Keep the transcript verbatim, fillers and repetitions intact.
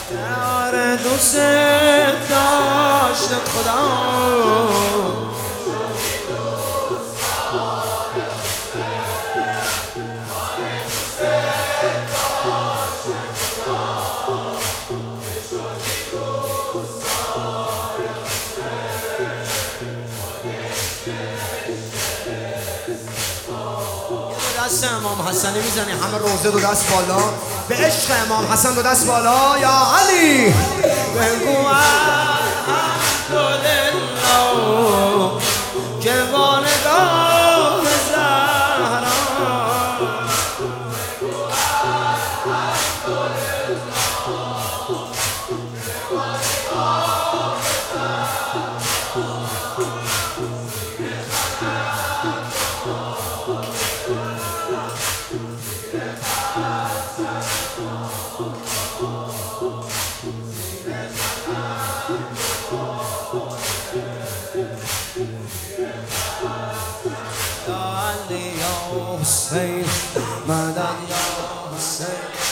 آره دوست داشت خدا دست امام حسنی میزنی همه روزه دو دست بالا به عشق امام حسن دو دست بالا یا علی بگو الحمدلله که والدان زهرا یا علی یا حسین مدد یا حسین